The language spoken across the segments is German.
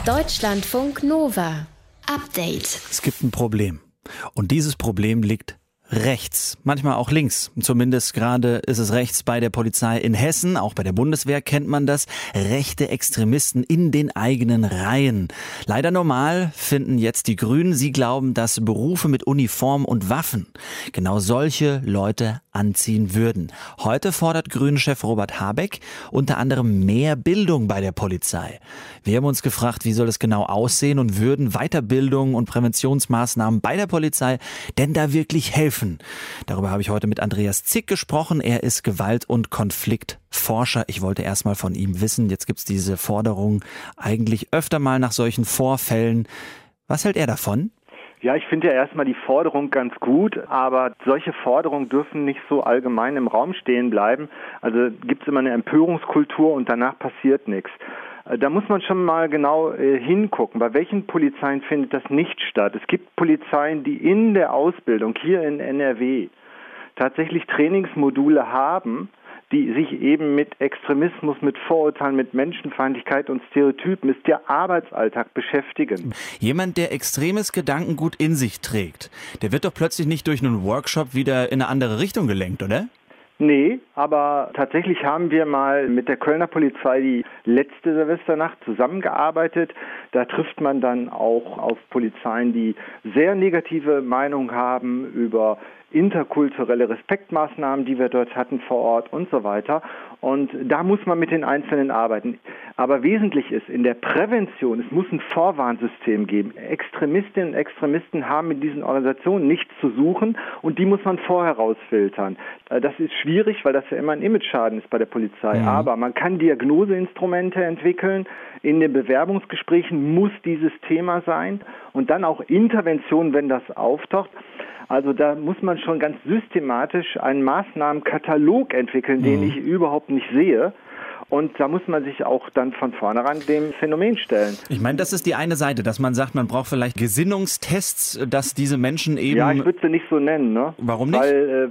Deutschlandfunk Nova. Update. Es gibt ein Problem. Und dieses Problem liegt rechts, manchmal auch links. Zumindest gerade ist es rechts bei der Polizei in Hessen, auch bei der Bundeswehr kennt man das. Rechte Extremisten in den eigenen Reihen. Leider normal finden jetzt die Grünen. Sie glauben, dass Berufe mit Uniform und Waffen genau solche Leute anziehen würden. Heute fordert Grünen-Chef Robert Habeck unter anderem mehr Bildung bei der Polizei. Wir haben uns gefragt, wie soll es genau aussehen und würden Weiterbildung und Präventionsmaßnahmen bei der Polizei denn da wirklich helfen? Darüber habe ich heute mit Andreas Zick gesprochen. Er ist Gewalt- und Konfliktforscher. Ich wollte erst mal von ihm wissen, jetzt gibt es diese Forderung eigentlich öfter mal nach solchen Vorfällen. Was hält er davon? Ja, ich finde ja erstmal die Forderung ganz gut, aber solche Forderungen dürfen nicht so allgemein im Raum stehen bleiben. Also gibt es immer eine Empörungskultur und danach passiert nichts. Da muss man schon mal genau hingucken. Bei welchen Polizeien findet das nicht statt? Es gibt Polizeien, die in der Ausbildung hier in NRW tatsächlich Trainingsmodule haben, die sich eben mit Extremismus, mit Vorurteilen, mit Menschenfeindlichkeit und Stereotypen, ist der Arbeitsalltag beschäftigen. Jemand, der extremes Gedankengut in sich trägt, der wird doch plötzlich nicht durch einen Workshop wieder in eine andere Richtung gelenkt, oder? Nee, aber tatsächlich haben wir mal mit der Kölner Polizei die letzte Silvesternacht zusammengearbeitet. Da trifft man dann auch auf Polizeien, die sehr negative Meinungen haben über interkulturelle Respektmaßnahmen, die wir dort hatten vor Ort und so weiter. Und da muss man mit den Einzelnen arbeiten. Aber wesentlich ist in der Prävention, es muss ein Vorwarnsystem geben. Extremistinnen und Extremisten haben in diesen Organisationen nichts zu suchen und die muss man vorher rausfiltern. Das ist schwierig, weil das ja immer ein Imageschaden ist bei der Polizei. Mhm. Aber man kann Diagnoseinstrumente entwickeln. In den Bewerbungsgesprächen muss dieses Thema sein und dann auch Intervention, wenn das auftaucht. Also da muss man schon ganz systematisch einen Maßnahmenkatalog entwickeln, den ich überhaupt nicht sehe. Und da muss man sich auch dann von vornherein dem Phänomen stellen. Ich meine, das ist die eine Seite, dass man sagt, man braucht vielleicht Gesinnungstests, dass diese Menschen eben... Ja, ich würde sie nicht so nennen, ne? Warum nicht? Weil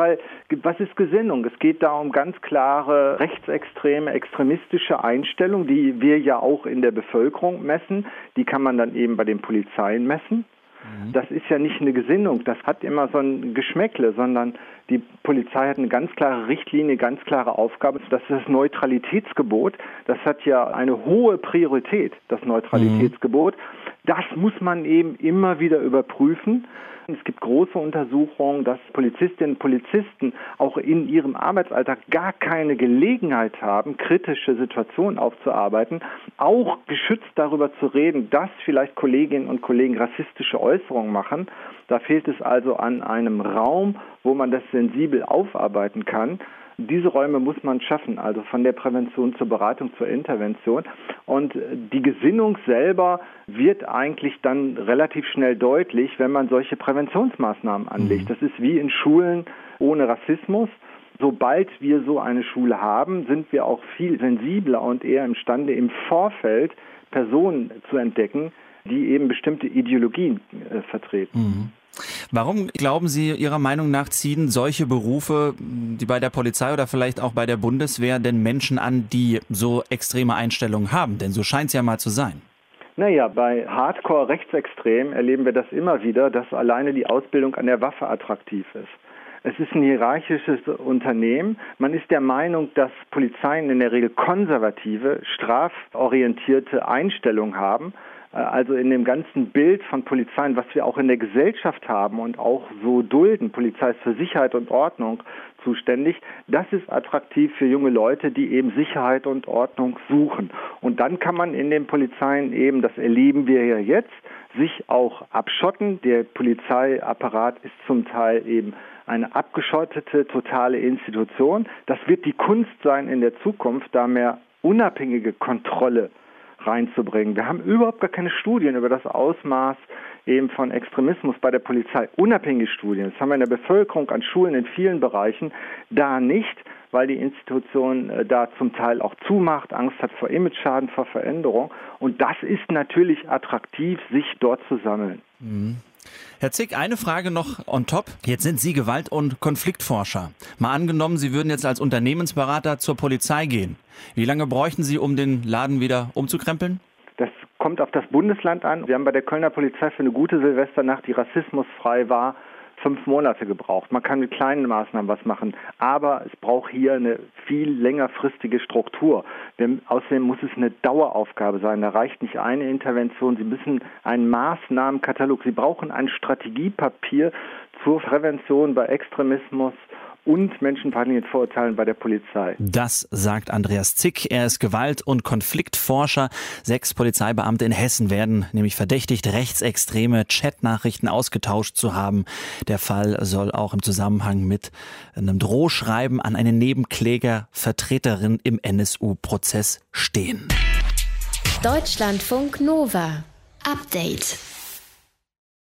was ist Gesinnung? Es geht da um ganz klare rechtsextreme, extremistische Einstellungen, die wir ja auch in der Bevölkerung messen. Die kann man dann eben bei den Polizeien messen. Das ist ja nicht eine Gesinnung, das hat immer so ein Geschmäckle, sondern die Polizei hat eine ganz klare Richtlinie, ganz klare Aufgabe. Das ist das Neutralitätsgebot. Das hat ja eine hohe Priorität, das Neutralitätsgebot. Das muss man eben immer wieder überprüfen. Es gibt große Untersuchungen, dass Polizistinnen und Polizisten auch in ihrem Arbeitsalltag gar keine Gelegenheit haben, kritische Situationen aufzuarbeiten, auch geschützt darüber zu reden, dass vielleicht Kolleginnen und Kollegen rassistische Äußerungen machen. Da fehlt es also an einem Raum, wo man das sensibel aufarbeiten kann. Diese Räume muss man schaffen, also von der Prävention zur Beratung, zur Intervention. Und die Gesinnung selber wird eigentlich dann relativ schnell deutlich, wenn man solche Präventionsmaßnahmen anlegt. Das ist wie in Schulen ohne Rassismus. Sobald wir so eine Schule haben, sind wir auch viel sensibler und eher imstande, im Vorfeld Personen zu entdecken, die eben bestimmte Ideologien vertreten. Warum glauben Sie, Ihrer Meinung nach, ziehen solche Berufe, die bei der Polizei oder vielleicht auch bei der Bundeswehr, denn Menschen an, die so extreme Einstellungen haben? Denn so scheint es ja mal zu sein. Naja, bei Hardcore-Rechtsextremen erleben wir das immer wieder, dass alleine die Ausbildung an der Waffe attraktiv ist. Es ist ein hierarchisches Unternehmen. Man ist der Meinung, dass Polizeien in der Regel konservative, straforientierte Einstellungen haben. Also in dem ganzen Bild von Polizeien, was wir auch in der Gesellschaft haben und auch so dulden, Polizei ist für Sicherheit und Ordnung zuständig, das ist attraktiv für junge Leute, die eben Sicherheit und Ordnung suchen. Und dann kann man in den Polizeien eben, das erleben wir ja jetzt, sich auch abschotten. Der Polizeiapparat ist zum Teil eben eine abgeschottete, totale Institution. Das wird die Kunst sein in der Zukunft, da mehr unabhängige Kontrolle reinzubringen. Wir haben überhaupt gar keine Studien über das Ausmaß eben von Extremismus bei der Polizei. Unabhängige Studien. Das haben wir in der Bevölkerung, an Schulen, in vielen Bereichen. Da nicht, weil die Institution da zum Teil auch zumacht, Angst hat vor Imageschaden, vor Veränderung. Und das ist natürlich attraktiv, sich dort zu sammeln. Herr Zick, eine Frage noch on top. Jetzt sind Sie Gewalt- und Konfliktforscher. Mal angenommen, Sie würden jetzt als Unternehmensberater zur Polizei gehen. Wie lange bräuchten Sie, um den Laden wieder umzukrempeln? Das kommt auf das Bundesland an. Wir haben bei der Kölner Polizei für eine gute Silvesternacht, die rassismusfrei war, 5 Monate gebraucht. Man kann mit kleinen Maßnahmen was machen, aber es braucht hier eine viel längerfristige Struktur. Außerdem muss es eine Daueraufgabe sein. Da reicht nicht eine Intervention. Sie müssen einen Maßnahmenkatalog. Sie brauchen ein Strategiepapier zur Prävention bei Extremismus und menschenfeindlichen Vorurteilen bei der Polizei. Das sagt Andreas Zick. Er ist Gewalt- und Konfliktforscher. 6 Polizeibeamte in Hessen werden nämlich verdächtigt, rechtsextreme Chatnachrichten ausgetauscht zu haben. Der Fall soll auch im Zusammenhang mit einem Drohschreiben an eine Nebenklägervertreterin im NSU-Prozess stehen. Deutschlandfunk Nova. Update.